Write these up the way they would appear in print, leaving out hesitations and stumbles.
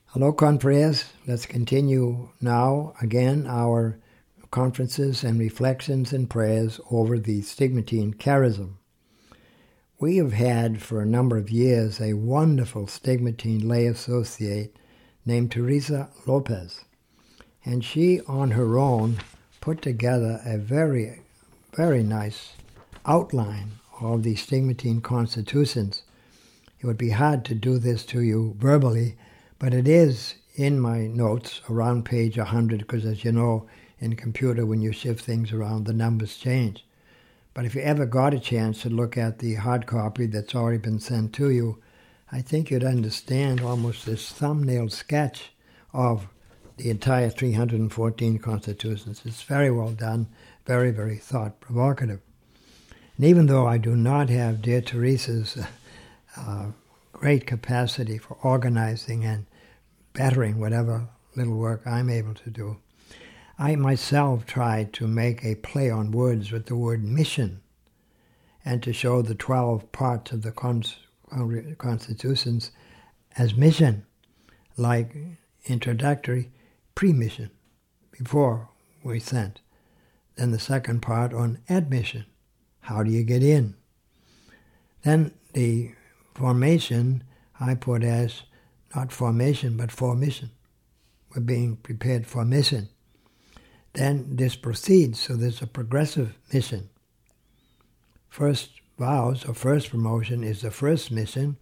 Hello, confreres. Let's continue now again our conferences and reflections and prayers over the Stigmatine Charism. We have had for a number of years a wonderful Stigmatine lay associate named Teresa Lopez, and she on her own put together a very, very nice outline of the Stigmatine constitutions. It would be hard to do this to you verbally, but it is in my notes around page 100, because as you know, in a computer, when you shift things around, the numbers change. But if you ever got a chance to look at the hard copy that's already been sent to you, I think you'd understand almost this thumbnail sketch of the entire 314 constitutions. It's very well done, very, very thought-provocative. And even though I do not have dear Teresa's great capacity for organizing and bettering whatever little work I'm able to do, I myself tried to make a play on words with the word mission and to show the 12 parts of the constitutions as mission, like introductory, pre-mission, before we sent. Then the second part on admission, how do you get in? Then the formation I put as not formation, but for mission. We're being prepared for mission. Then this proceeds, so there's a progressive mission. First vows, or first promotion, is the first mission,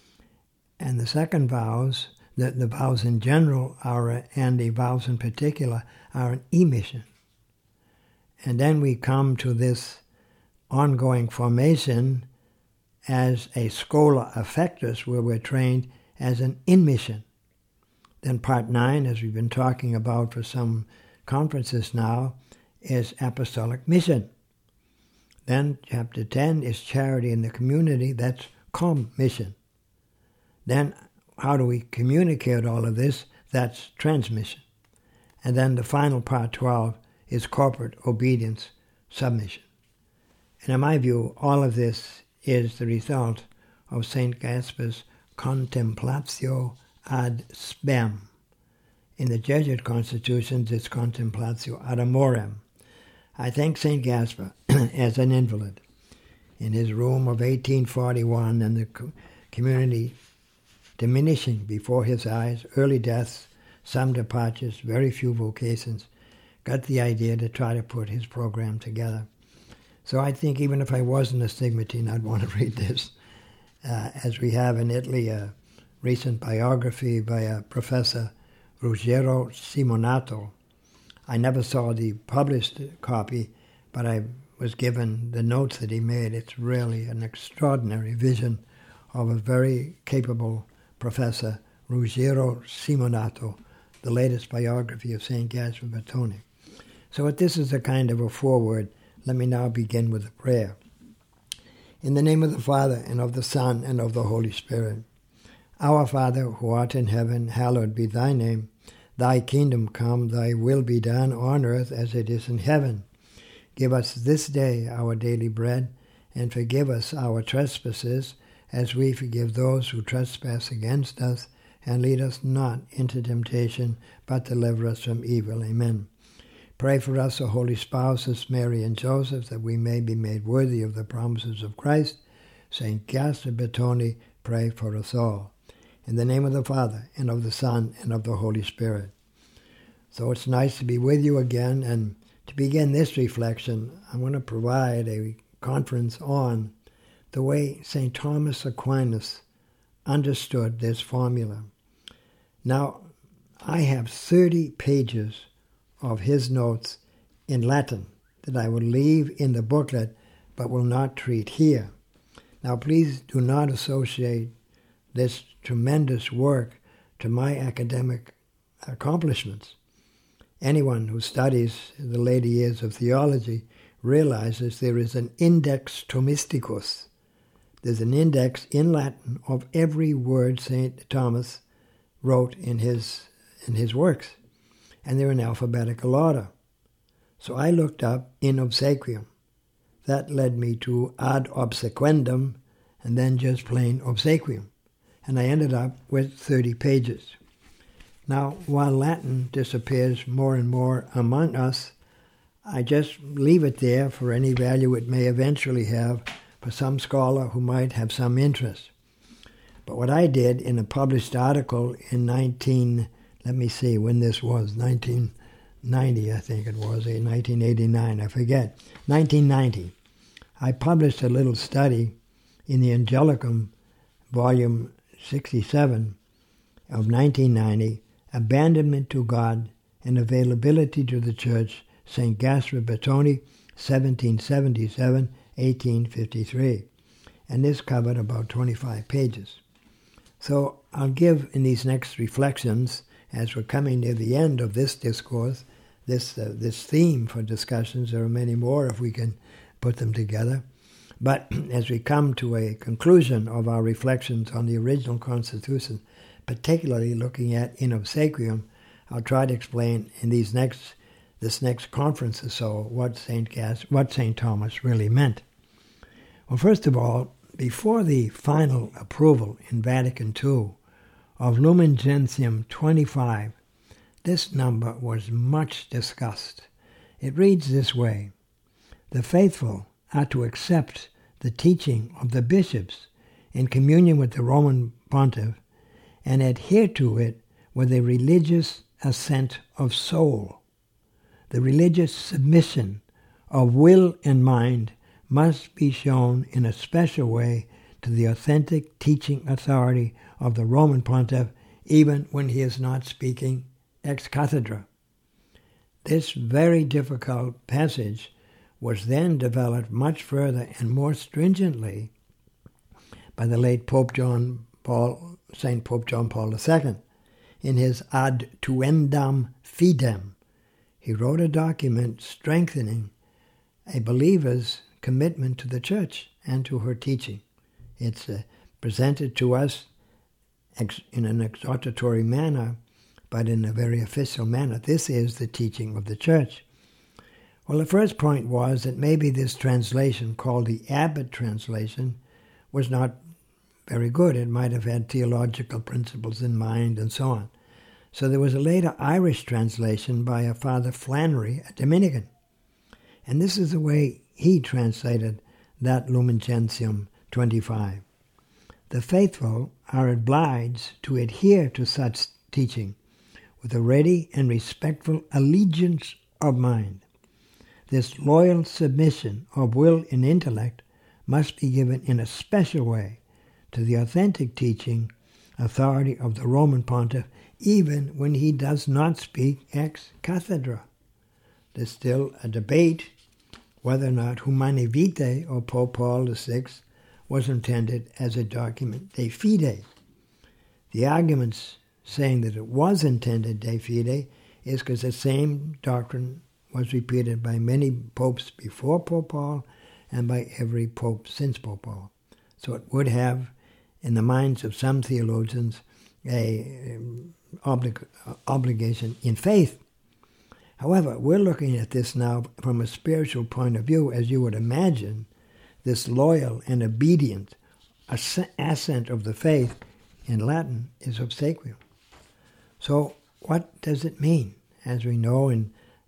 and the second vows, the vows in general are, and the vows in particular, are an e-mission. And then we come to this ongoing formation as a schola affectus, where we're trained as an in-mission. Then part 9, as we've been talking about for some conferences now, is apostolic mission. Then chapter 10 is charity in the community, that's com-mission. Then how do we communicate all of this? That's transmission. And then the final part 12 is corporate obedience, submission. And in my view, all of this is the result of St. Gaspar's contemplatio ad spem. In the Jesuit constitutions, it's contemplatio ad amorem. I thank St. Gaspar as an invalid in his room of 1841 and the community diminishing before his eyes, early deaths, some departures, very few vocations, got the idea to try to put his program together. So I think even if I wasn't a stigmatine, I'd want to read this. As we have in Italy a recent biography by a Professor Ruggero Simonato. I never saw the published copy, but I was given the notes that he made. It's really an extraordinary vision of a very capable Professor Ruggero Simonato, the latest biography of St. Gaspar Bertone. So this is a kind of a foreword. Let me now begin with a prayer. In the name of the Father, and of the Son, and of the Holy Spirit. Our Father, who art in heaven, hallowed be thy name. Thy kingdom come, thy will be done on earth as it is in heaven. Give us this day our daily bread, and forgive us our trespasses, as we forgive those who trespass against us. And lead us not into temptation, but deliver us from evil. Amen. Pray for us, O holy spouses, Mary and Joseph, that we may be made worthy of the promises of Christ. St. Gaspar Bertone, pray for us all. In the name of the Father, and of the Son, and of the Holy Spirit. So it's nice to be with you again, and to begin this reflection, I want to provide a conference on the way St. Thomas Aquinas understood this formula. Now, I have 30 pages of his notes in Latin that I will leave in the booklet but will not treat here. Now please do not associate this tremendous work to my academic accomplishments. Anyone who studies the later years of theology realizes there is an index Thomisticus. There's an index in Latin of every word St. Thomas wrote in his works, and they're in alphabetical order. So I looked up in obsequium. That led me to ad obsequendum, and then just plain obsequium. And I ended up with 30 pages. Now, while Latin disappears more and more among us, I just leave it there for any value it may eventually have for some scholar who might have some interest. But what I did in a published article in 1990, I think it was, 1989, I forget, 1990. I published a little study in the Angelicum, volume 67 of 1990, Abandonment to God and Availability to the Church, St. Gaspar Bertoni, 1777-1853. And this covered about 25 pages. So I'll give in these next reflections, as we're coming near the end of this discourse, this theme for discussions. There are many more if we can put them together. But as we come to a conclusion of our reflections on the original Constitution, particularly looking at In Obsequium, I'll try to explain in this next conference or so what St. Thomas really meant. Well, first of all, before the final approval in Vatican II of Lumen Gentium 25, this number was much discussed. It reads this way: the faithful are to accept the teaching of the bishops in communion with the Roman Pontiff and adhere to it with a religious assent of soul. The religious submission of will and mind must be shown in a special way to the authentic teaching authority of the Roman Pontiff, even when he is not speaking ex cathedra. This very difficult passage was then developed much further and more stringently by the late St. Pope John Paul II in his Ad Tuendam Fidem. He wrote a document strengthening a believer's commitment to the Church and to her teaching. It's presented to us in an exhortatory manner, but in a very official manner. This is the teaching of the Church. Well, the first point was that maybe this translation, called the Abbot translation, was not very good. It might have had theological principles in mind and so on. So there was a later Irish translation by a Father Flannery, a Dominican. And this is the way he translated that Lumen Gentium 25. The faithful are obliged to adhere to such teaching with a ready and respectful allegiance of mind. This loyal submission of will and intellect must be given in a special way to the authentic teaching authority of the Roman Pontiff, even when he does not speak ex cathedra. There's still a debate whether or not Humanae Vitae, or Pope Paul VI, was intended as a document de fide. The arguments saying that it was intended de fide is because the same doctrine was repeated by many popes before Pope Paul and by every pope since Pope Paul. So it would have, in the minds of some theologians, a obligation in faith. However, we're looking at this now from a spiritual point of view, as you would imagine. This loyal and obedient assent of the faith in Latin is obsequium. So what does it mean? As we know in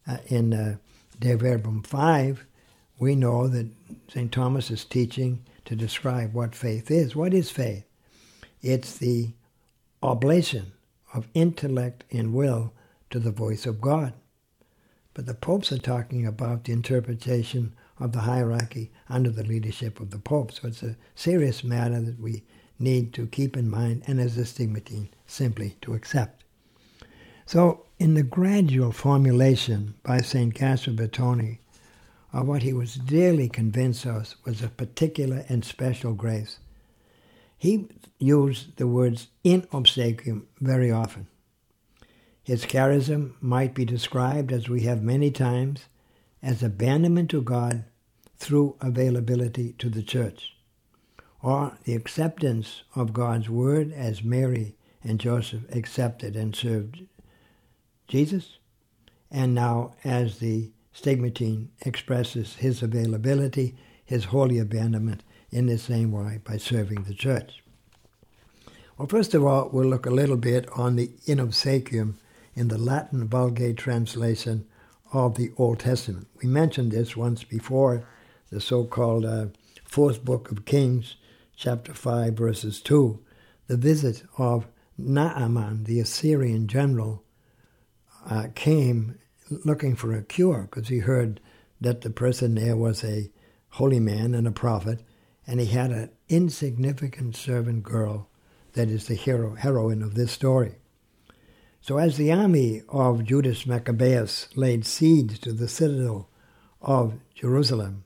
De Verbum 5, we know that St. Thomas is teaching to describe what faith is. What is faith? It's the oblation of intellect and will to the voice of God. But the popes are talking about the interpretation of the hierarchy under the leadership of the Pope. So it's a serious matter that we need to keep in mind, and as a stigmatine, simply to accept. So in the gradual formulation by St. Gaspar Bertoni of what he was dearly convinced of was a particular and special grace, he used the words in obsequium very often. His charism might be described, as we have many times, as abandonment to God through availability to the Church, or the acceptance of God's word as Mary and Joseph accepted and served Jesus, and now as the stigmatine expresses his availability, his holy abandonment in the same way by serving the Church. Well, first of all, we'll look a little bit on the in obsequium in the Latin Vulgate translation of the Old Testament. We mentioned this once before, the so-called fourth book of Kings, chapter 5, verses 2. The visit of Naaman, the Assyrian general, came looking for a cure because he heard that the person there was a holy man and a prophet, and he had an insignificant servant girl that is the heroine of this story. So as the army of Judas Maccabeus laid siege to the citadel of Jerusalem,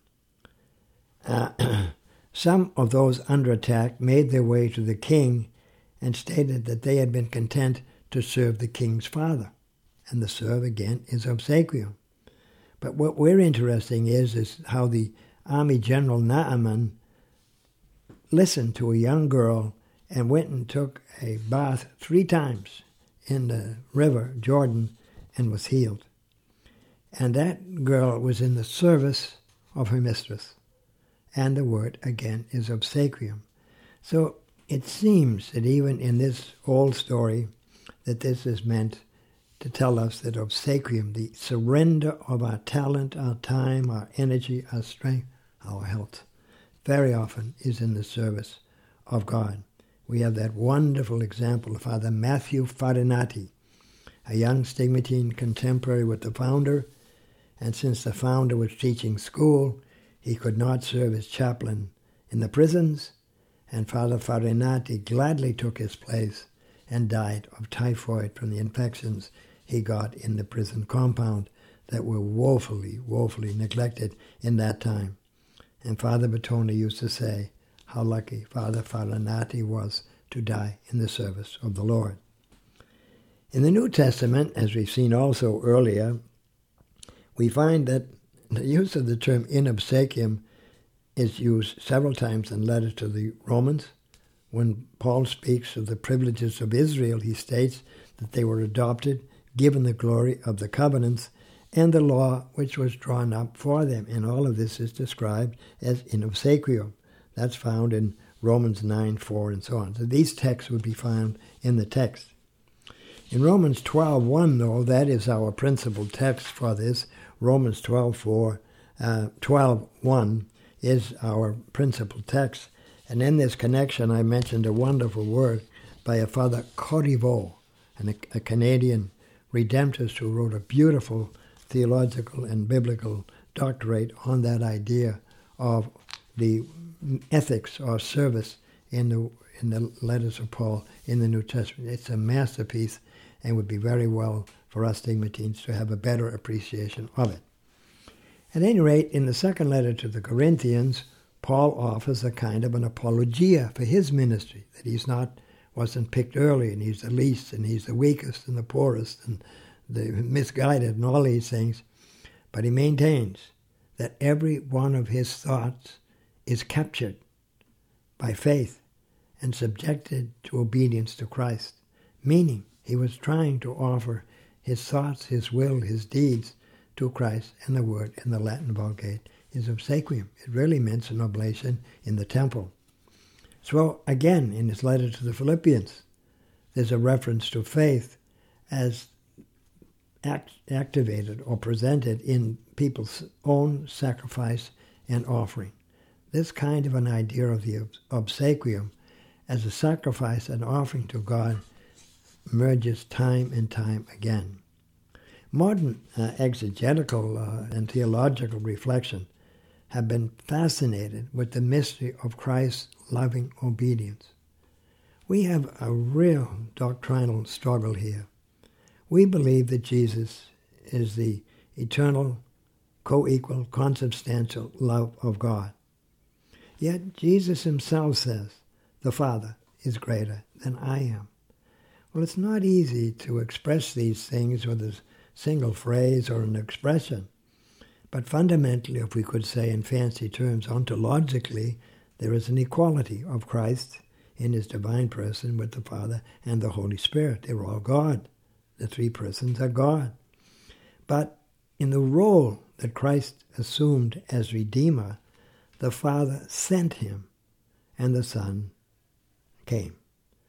some of those under attack made their way to the king and stated that they had been content to serve the king's father. And the serve, again, is obsequium. But what we're interested in is how the army general Naaman listened to a young girl and went and took a bath 3 times in the river Jordan and was healed. And that girl was in the service of her mistress. And the word, again, is obsequium. So it seems that even in this old story that this is meant to tell us that obsequium, the surrender of our talent, our time, our energy, our strength, our health, very often is in the service of God. We have that wonderful example of Father Matthew Farinati, a young stigmatine contemporary with the founder, and since the founder was teaching school, he could not serve as chaplain in the prisons, and Father Farinati gladly took his place and died of typhoid from the infections he got in the prison compound that were woefully, woefully neglected in that time. And Father Bertone used to say how lucky Father Farinati was to die in the service of the Lord. In the New Testament, as we've seen also earlier, we find that the use of the term in obsequium is used several times in letters to the Romans. When Paul speaks of the privileges of Israel, he states that they were adopted, given the glory of the covenants, and the law which was drawn up for them. And all of this is described as in obsequium. That's found in Romans 9:4 and so on. So these texts would be found in the text. In Romans 12:1, though, that is our principal text for this. Romans 12:1 is our principal text. And in this connection, I mentioned a wonderful word by a Father Corriveau, a Canadian Redemptorist who wrote a beautiful theological and biblical doctorate on that idea of the ethics or service in the letters of Paul in the New Testament. It's a masterpiece and would be very well for us stigmatines to have a better appreciation of it. At any rate, in the second letter to the Corinthians, Paul offers a kind of an apologia for his ministry, that wasn't picked early, and he's the least, and he's the weakest, and the poorest, and the misguided, and all these things. But he maintains that every one of his thoughts is captured by faith and subjected to obedience to Christ, meaning he was trying to offer his thoughts, his will, his deeds to Christ, and the word in the Latin Vulgate is obsequium. It really meant an oblation in the temple. So again, in his letter to the Philippians, there's a reference to faith as activated or presented in people's own sacrifice and offering. This kind of an idea of the obsequium as a sacrifice and offering to God emerges time and time again. Modern exegetical and theological reflection have been fascinated with the mystery of Christ's loving obedience. We have a real doctrinal struggle here. We believe that Jesus is the eternal, co-equal, consubstantial love of God. Yet Jesus himself says, the Father is greater than I am. Well, it's not easy to express these things with a single phrase or an expression. But fundamentally, if we could say in fancy terms, ontologically, there is an equality of Christ in his divine person with the Father and the Holy Spirit. They're all God. The three persons are God. But in the role that Christ assumed as Redeemer, the Father sent him and the Son came.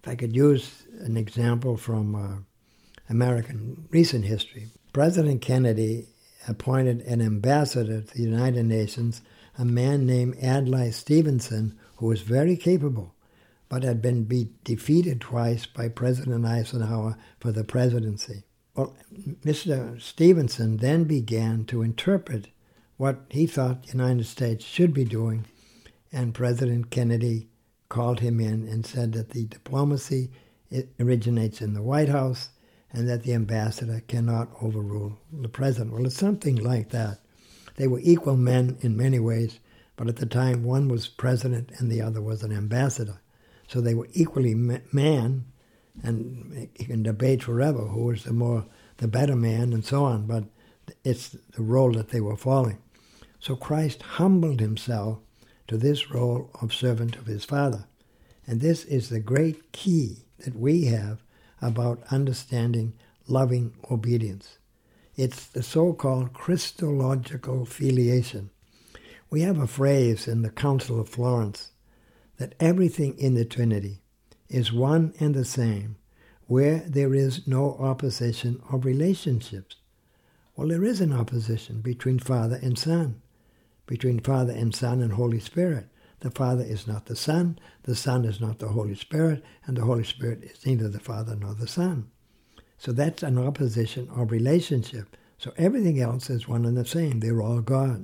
If I could use an example from American recent history, President Kennedy appointed an ambassador to the United Nations, a man named Adlai Stevenson, who was very capable, but had been defeated twice by President Eisenhower for the presidency. Well, Mr. Stevenson then began to interpret what he thought the United States should be doing, and President Kennedy called him in and said that the diplomacy originates in the White House and that the ambassador cannot overrule the president. Well, it's something like that. They were equal men in many ways, but at the time one was president and the other was an ambassador. So they were equally man, and you can debate forever who was the better man and so on, but it's the role that they were following. So Christ humbled himself to this role of servant of his Father. And this is the great key that we have about understanding loving obedience. It's the so-called Christological filiation. We have a phrase in the Council of Florence that everything in the Trinity is one and the same, where there is no opposition of relationships. Well, there is an opposition between Father and Son, between Father and Son and Holy Spirit. The Father is not the Son is not the Holy Spirit, and the Holy Spirit is neither the Father nor the Son. So that's an opposition of relationship. So everything else is one and the same. They're all God.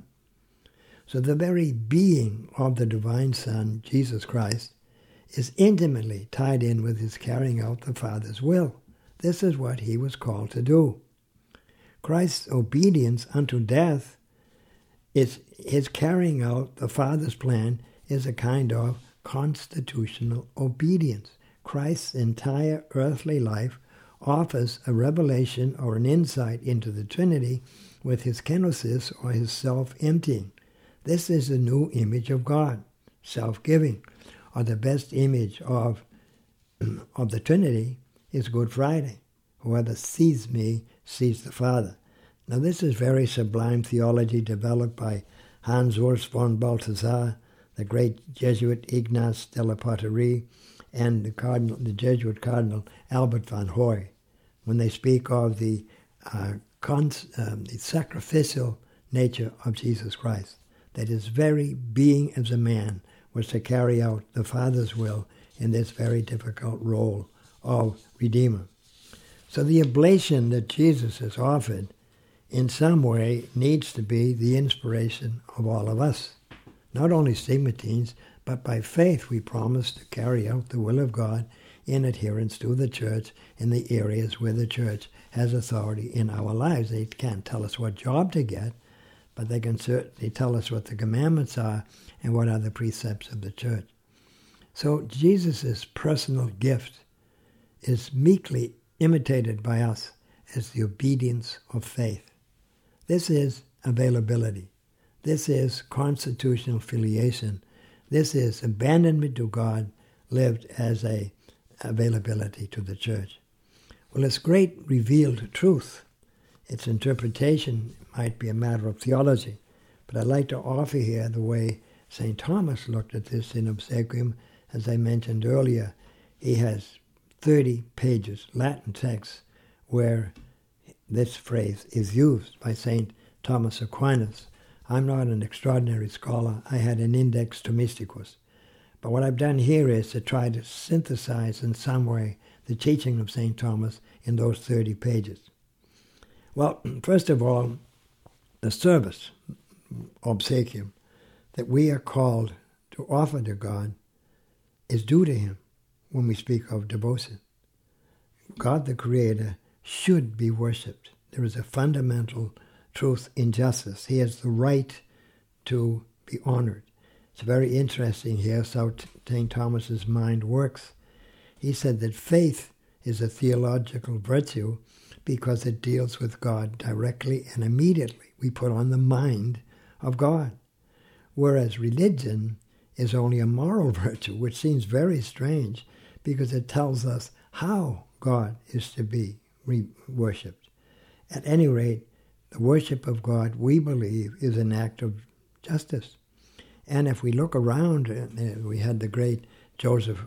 So the very being of the divine Son, Jesus Christ, is intimately tied in with his carrying out the Father's will. This is what he was called to do. Christ's obedience unto death is his carrying out the Father's plan is a kind of constitutional obedience. Christ's entire earthly life offers a revelation or an insight into the Trinity with his kenosis, or his self-emptying. This is the new image of God, self-giving, or the best image of the Trinity is Good Friday. Whoever sees me sees the Father. Now this is very sublime theology developed by Hans Urs von Balthasar, the great Jesuit Ignace de la Porterie, and the Jesuit Cardinal Albert von Hoy, when they speak of the sacrificial nature of Jesus Christ, that his very being as a man was to carry out the Father's will in this very difficult role of Redeemer. So the oblation that Jesus has offered in some way needs to be the inspiration of all of us. Not only stigmatines, but by faith we promise to carry out the will of God in adherence to the church in the areas where the church has authority in our lives. They can't tell us what job to get, but they can certainly tell us what the commandments are and what are the precepts of the church. So Jesus' personal gift is meekly imitated by us as the obedience of faith. This is availability. This is constitutional filiation. This is abandonment to God lived as a availability to the church. Well, it's great revealed truth. Its interpretation might be a matter of theology, but I'd like to offer here the way St. Thomas looked at this in Obsequium. As I mentioned earlier, he has 30 pages, Latin text, where this phrase is used by St. Thomas Aquinas. I'm not an extraordinary scholar. I had an Index Thomisticus. But what I've done here is to try to synthesize in some way the teaching of St. Thomas in those 30 pages. Well, first of all, the service, obsequium, that we are called to offer to God is due to him when we speak of devotion. God the Creator should be worshipped. There is a fundamental truth in justice. He has the right to be honored. It's very interesting here how St. Thomas's mind works. He said that faith is a theological virtue because it deals with God directly and immediately. We put on the mind of God. Whereas religion is only a moral virtue, which seems very strange because it tells us how God is to be worshipped. At any rate, the worship of God, we believe, is an act of justice. And if we look around, we had the great Joseph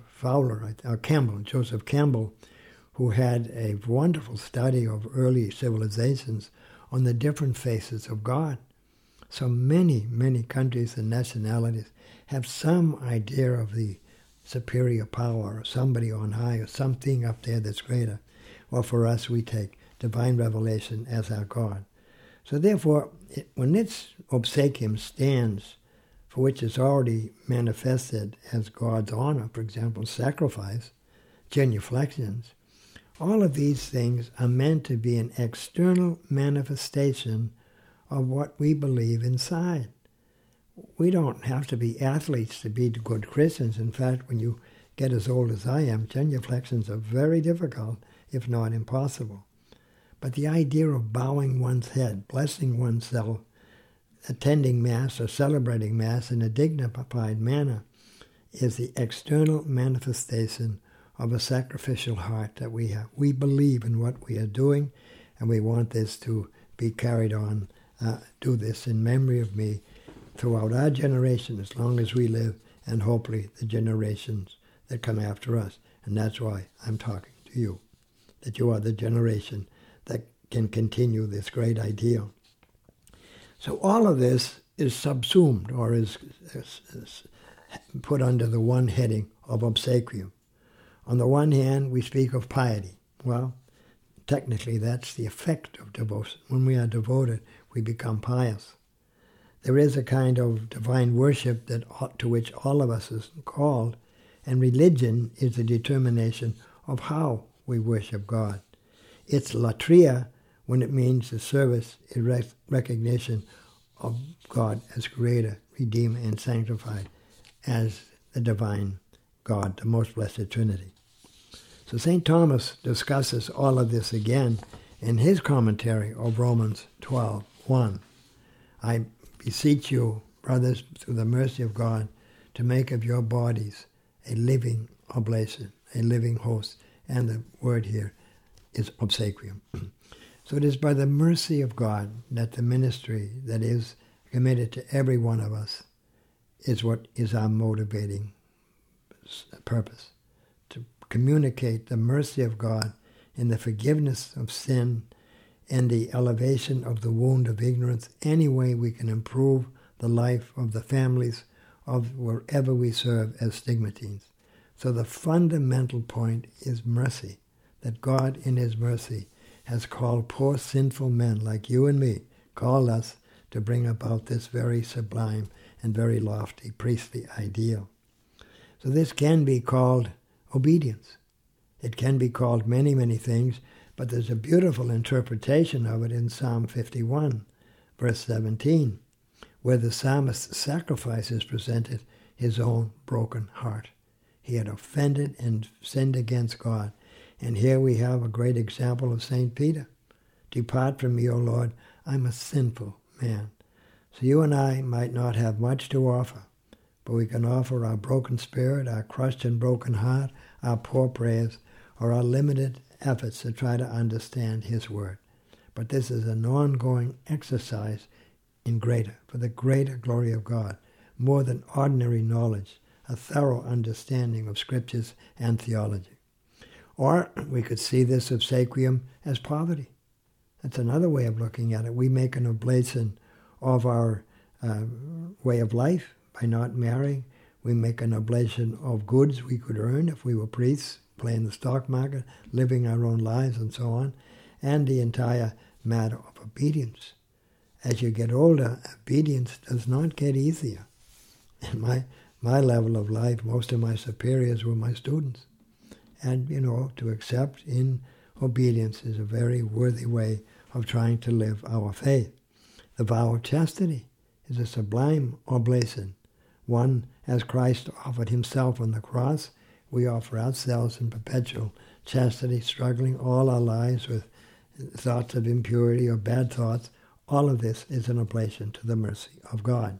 Campbell, who had a wonderful study of early civilizations on the different faces of God. So many, many countries and nationalities have some idea of the superior power or somebody on high or something up there that's greater. Well, for us, we take divine revelation as our God. So therefore, when its obsequium stands for which is already manifested as God's honor, for example, sacrifice, genuflections, all of these things are meant to be an external manifestation of what we believe inside. We don't have to be athletes to be good Christians. In fact, when you get as old as I am, genuflections are very difficult, if not impossible. But the idea of bowing one's head, blessing oneself, attending Mass or celebrating Mass in a dignified manner is the external manifestation of a sacrificial heart that we have. We believe in what we are doing, and we want this to be carried on. Do this in memory of me throughout our generation, as long as we live, and hopefully the generations that come after us. And that's why I'm talking to you, that you are the generation that can continue this great ideal. So all of this is subsumed, or is put under the one heading of obsequium. On the one hand, we speak of piety. Well, technically that's the effect of devotion. When we are devoted, we become pious. There is a kind of divine worship to which all of us is called, and religion is the determination of how we worship God. It's latria when it means the service is recognition of God as Creator, Redeemer, and Sanctified, as the divine God, the most blessed Trinity. So St. Thomas discusses all of this again in his commentary of Romans 12:1. I beseech you, brothers, through the mercy of God, to make of your bodies a living oblation, a living host, and the word here is obsequium. So it is by the mercy of God that the ministry that is committed to every one of us is what is our motivating purpose, to communicate the mercy of God in the forgiveness of sin and the elevation of the wound of ignorance, any way we can improve the life of the families of wherever we serve as stigmatines. So the fundamental point is mercy, that God in his mercy has called poor sinful men like you and me, called us to bring about this very sublime and very lofty priestly ideal. So this can be called obedience. It can be called many, many things, but there's a beautiful interpretation of it in Psalm 51, verse 17, where the psalmist's sacrifice is presented his own broken heart. He had offended and sinned against God. And here we have a great example of St. Peter. Depart from me, O Lord, I'm a sinful man. So you and I might not have much to offer, but we can offer our broken spirit, our crushed and broken heart, our poor prayers, or our limited efforts to try to understand his word. But this is an ongoing exercise for the greater glory of God, more than ordinary knowledge, a thorough understanding of scriptures and theology. Or we could see this obsequium as poverty. That's another way of looking at it. We make an oblation of our way of life by not marrying. We make an oblation of goods we could earn if we were priests, playing the stock market, living our own lives, and so on, and the entire matter of obedience. As you get older, obedience does not get easier. In my level of life, most of my superiors were my students. And, to accept in obedience is a very worthy way of trying to live our faith. The vow of chastity is a sublime oblation. One, as Christ offered himself on the cross, we offer ourselves in perpetual chastity, struggling all our lives with thoughts of impurity or bad thoughts. All of this is an oblation to the mercy of God.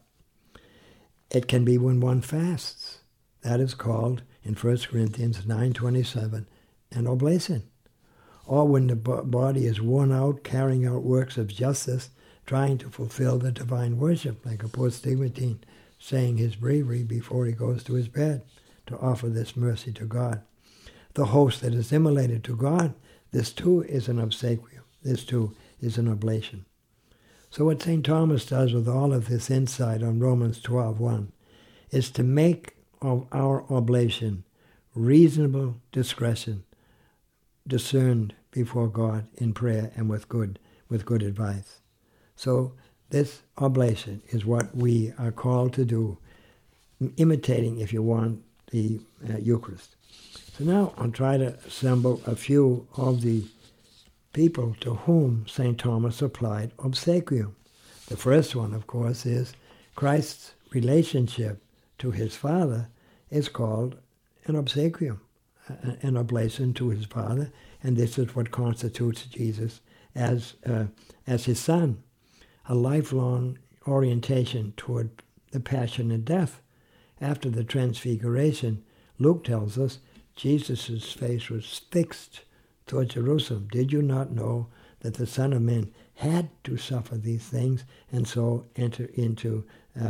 It can be when one fasts. That is called, in 1 Corinthians 9:27, an oblation. Or when the body is worn out, carrying out works of justice, trying to fulfill the divine worship, like a poor stigmatine saying his breviary before he goes to his bed. to offer this mercy to God. The host that is immolated to God, this too is an obsequium. This too is an oblation. So what St. Thomas does with all of this insight on Romans 12:1 is to make of our oblation reasonable discretion, discerned before God in prayer and with good advice. So this oblation is what we are called to do, imitating, if you want, the Eucharist. So now I'll try to assemble a few of the people to whom St. Thomas applied obsequium. The first one, of course, is Christ's relationship to his Father is called an obsequium, an oblation to his Father, and this is what constitutes Jesus as his Son, a lifelong orientation toward the passion and death. After the Transfiguration, Luke tells us Jesus' face was fixed toward Jerusalem. Did you not know that the Son of Man had to suffer these things and so enter into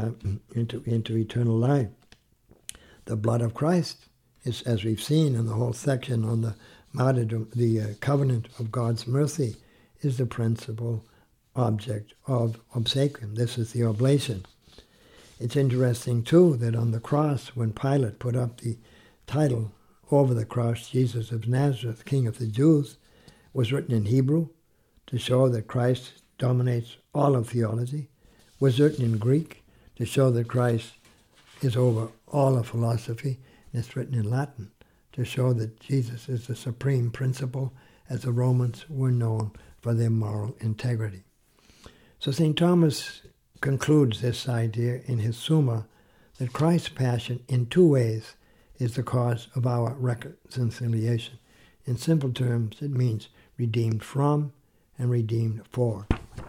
eternal life? The blood of Christ is, as we've seen in the whole section on the martyrdom, the covenant of God's mercy, is the principal object of obsequium. This is the oblation. It's interesting, too, that on the cross, when Pilate put up the title over the cross, Jesus of Nazareth, King of the Jews, was written in Hebrew to show that Christ dominates all of theology, was written in Greek to show that Christ is over all of philosophy, and it's written in Latin to show that Jesus is the supreme principle, as the Romans were known for their moral integrity. So St. Thomas concludes this idea in his Summa that Christ's passion in two ways is the cause of our reconciliation. In simple terms, it means redeemed from and redeemed for.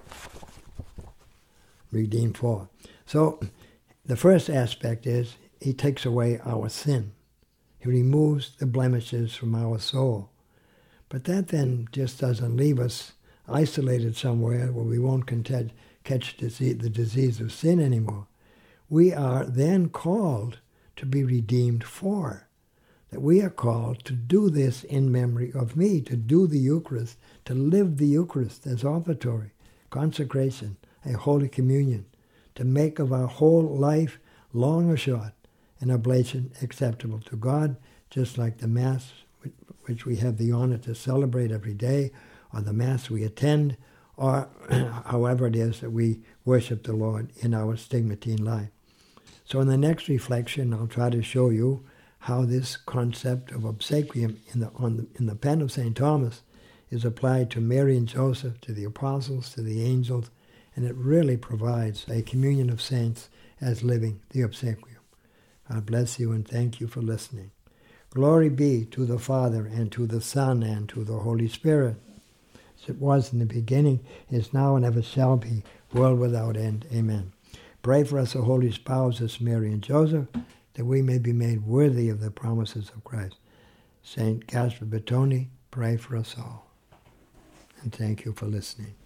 Redeemed for. So the first aspect is he takes away our sin. He removes the blemishes from our soul. But that then just doesn't leave us isolated somewhere where we won't catch the disease of sin anymore. We are then called to be redeemed for. That we are called to do this in memory of me, to do the Eucharist, to live the Eucharist as offertory, consecration, a Holy Communion, to make of our whole life, long or short, an oblation acceptable to God, just like the Mass, which we have the honor to celebrate every day, or the Mass we attend, or however it is that we worship the Lord in our stigmatine life. So in the next reflection, I'll try to show you how this concept of obsequium in the pen of St. Thomas is applied to Mary and Joseph, to the apostles, to the angels, and it really provides a communion of saints as living the obsequium. God bless you and thank you for listening. Glory be to the Father, and to the Son, and to the Holy Spirit, as it was in the beginning, is now, and ever shall be, world without end. Amen. Pray for us, O holy spouses, Mary and Joseph, that we may be made worthy of the promises of Christ. Saint Gaspar Bertoni, pray for us all. And thank you for listening.